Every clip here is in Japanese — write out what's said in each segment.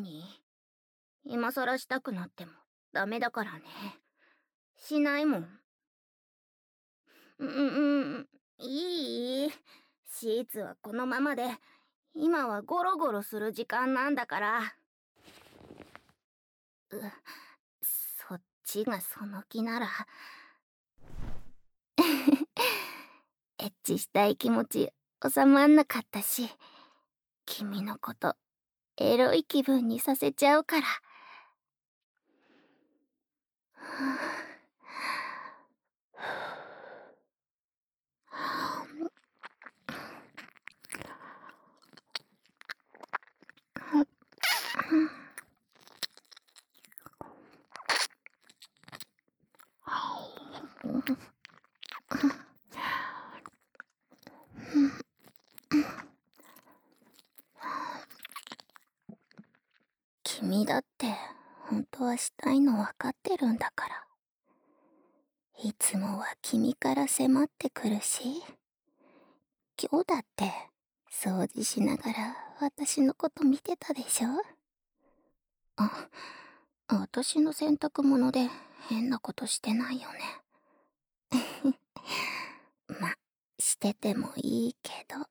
何？今更したくなってもダメだからね。しないもん。いい？シーツはこのままで、今はゴロゴロする時間なんだから。そっちがその気なら。エッチしたい気持ち収まんなかったし、君のことエロい気分にさせちゃうから。君だって本当はしたいの分かってるんだから。いつもは君から迫ってくるし、今日だって掃除しながら私のこと見てたでしょ。あ、私の洗濯物で変なことしてないよね。ま、しててもいいけど、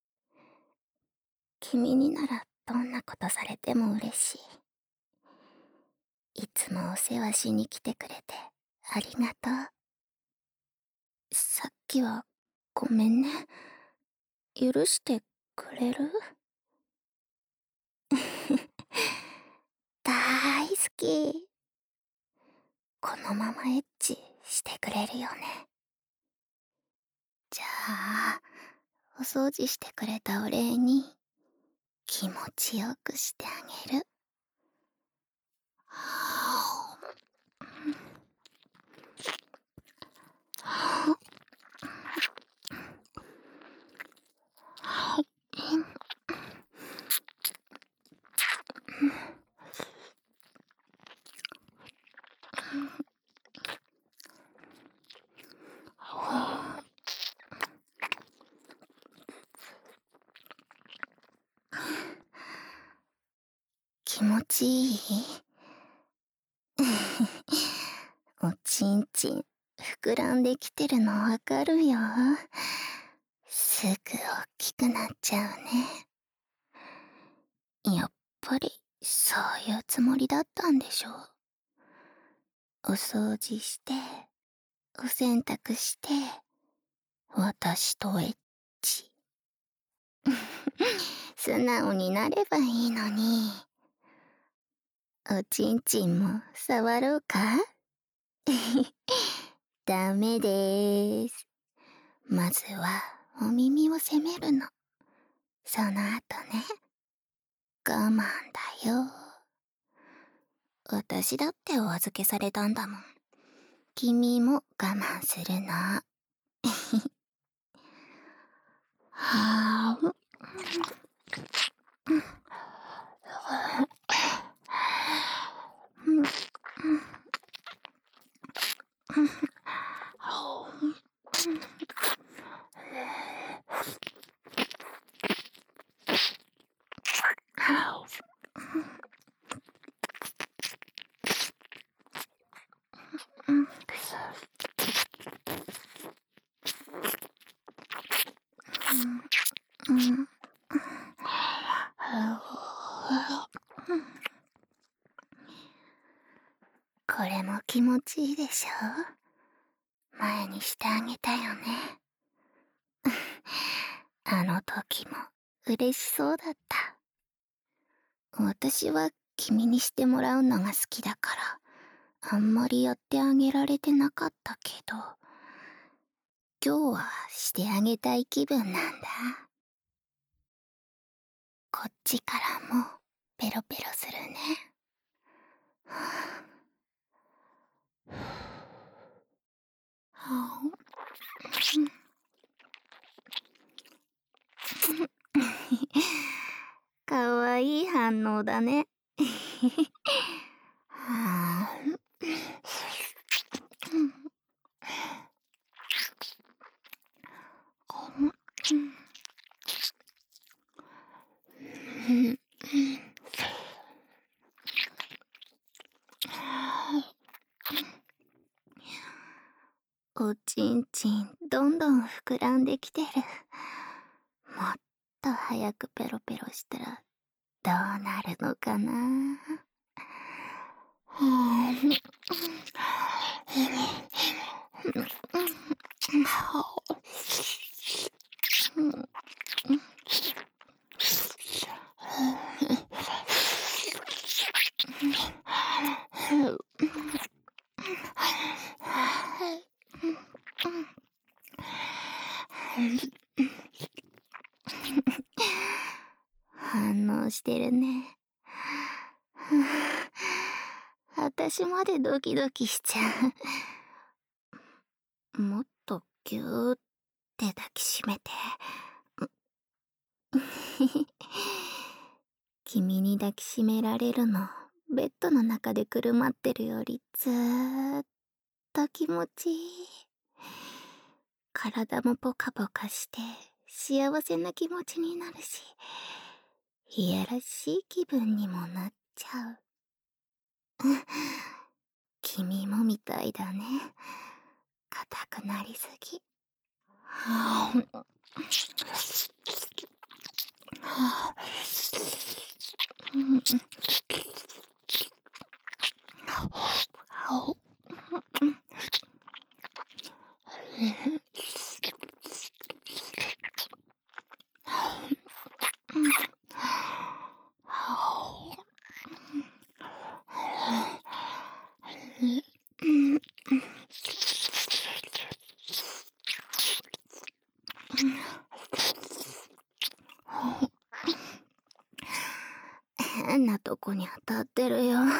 君にならどんなことされても嬉しい。いつもお世話しに来てくれてありがとう。さっきはごめんね。許してくれる？大好き。このままエッチしてくれるよね。じゃあ、お掃除してくれたお礼に気持ちよくしてあげる。気持ちいい？おちんちん膨らんできてるのわかるよ。すぐ大きくなっちゃうね。やっぱりそういうつもりだったんでしょ。お掃除してお洗濯して私とエッチ。素直になればいいのに。おちんちんも触ろうか？ダメでーす。まずはお耳を責めるの。その後ね。我慢だよ。私だってお預けされたんだもん。君も我慢するの。はぁ。これも気持ちいいでしょ？前にしてあげたよね。あの時も嬉しそうだった。私は君にしてもらうのが好きだから、あんまりやってあげられてなかったけど、今日はしてあげたい気分なんだ。こっちからもペロペロするね。かわいい反応だね。 おちんちんどんどん膨らんできてる。もっと早くペロペロしたらどうなるのかな。反応してるね。私までドキドキしちゃう。もっとぎゅーって抱きしめて。君に抱きしめられるの、ベッドの中でくるまってるよりずーっと気持ちいい。体もポカポカして幸せな気持ちになるし、いやらしい気分にもなっちゃう。君もみたいだね。硬くなりすぎ。変なとこに当たってるよ。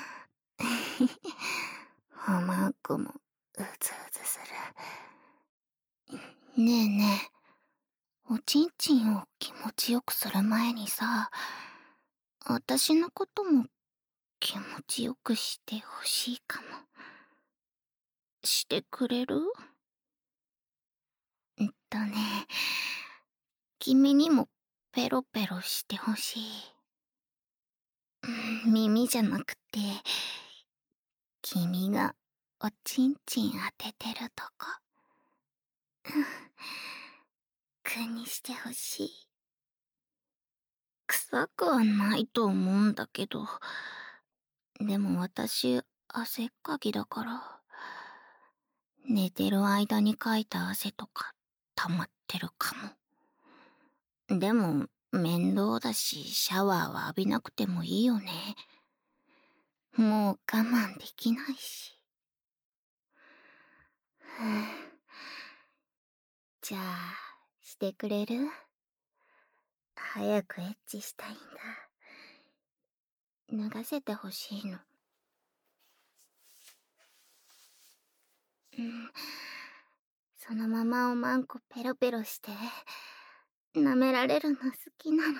おまんこもうずうずする。ねえねえ、おちんちんを気持ちよくする前にさ、私のことも気持ちよくしてほしいかも。してくれる？ね、君にもペロペロしてほしい。耳じゃなくて、君がおちんちん当ててるとこ。にしてほしい。臭くはないと思うんだけど、でも私、汗っかきだから、寝てる間にかいた汗とか溜まってるかも。でも、面倒だし、シャワーは浴びなくてもいいよね。もう我慢できないし。じゃあ、してくれる？早くエッチしたいんだ。脱がせてほしいの。そのままおまんこペロペロして、舐められるの好きなの。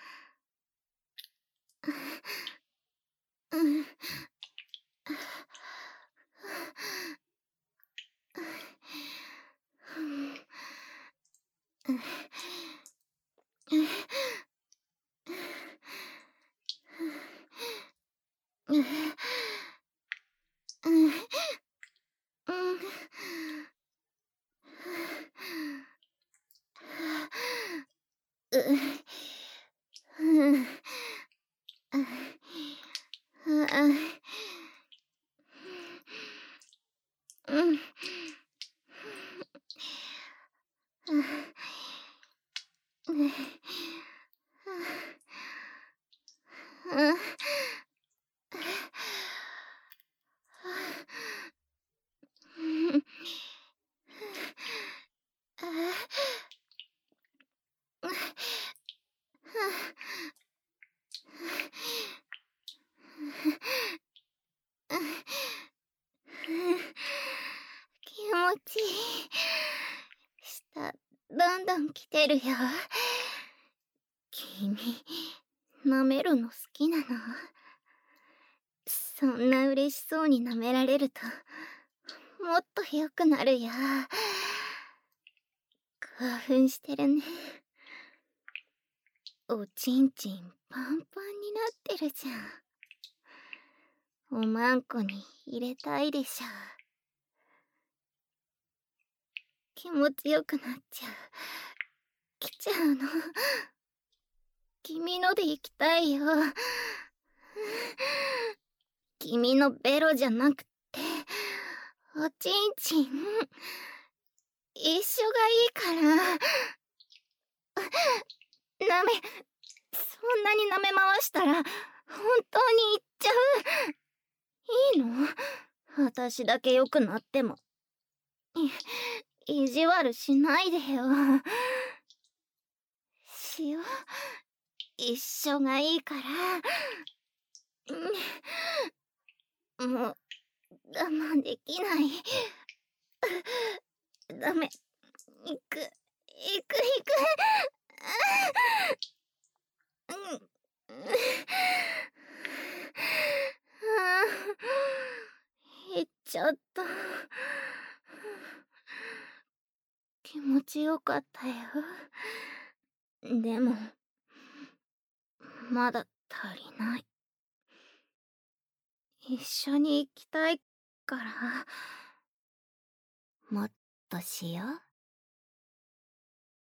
気持ちいい。下、どんどん来てるよ。君、舐めるの好きなの？そんな嬉しそうに舐められると、もっと良くなるよ。興奮してるね。おちんちんパンパンになってるじゃん。おまんこに入れたいでしょ。 気持ちよくなっちゃう。来ちゃうの。君ので行きたいよ。君のベロじゃなくて、おちんちん。一緒がいいから。舐め、そんなに舐め回したら、本当に行っちゃう。いいの？私だけ良くなっても。意地悪しないでよ。塩、一緒がいいから。もう、我慢できない。ダメ。行く、行く、行く。うん。行っちゃった。気持ちよかったよ。でも、まだ足りない。一緒に行きたいから、もっとしよう。